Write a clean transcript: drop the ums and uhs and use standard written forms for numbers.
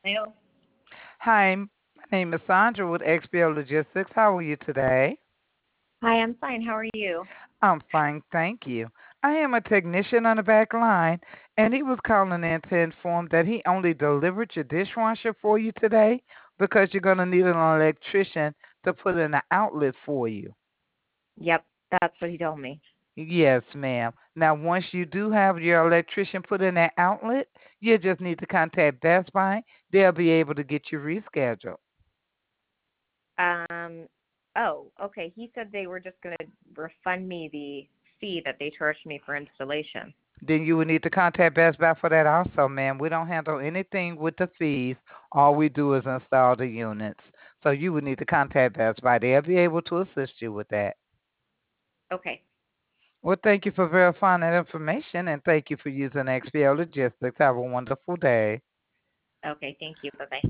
Well, Hi, my name is Sandra with XPO Logistics. How are you today? hi, I'm fine. How are you? I'm fine, thank you. I am a technician on the back line, and he was calling in to inform that he only delivered your dishwasher for you today because you're going to need an electrician to put in an outlet for you. Yep, that's what he told me. Yes, ma'am. Now, once you do have your electrician put in that outlet, you just need to contact Best Buy. They'll be able to get you rescheduled. Um, oh, okay. He said they were just going to refund me the fee that they charged me for installation. Then you would need to contact Best Buy for that also, ma'am. We don't handle anything with the fees. All we do is install the units. So you would need to contact Best Buy. They'll be able to assist you with that. Okay. Well, thank you for verifying that information and thank you for using XPO Logistics. Have a wonderful day. Okay, thank you. Bye-bye.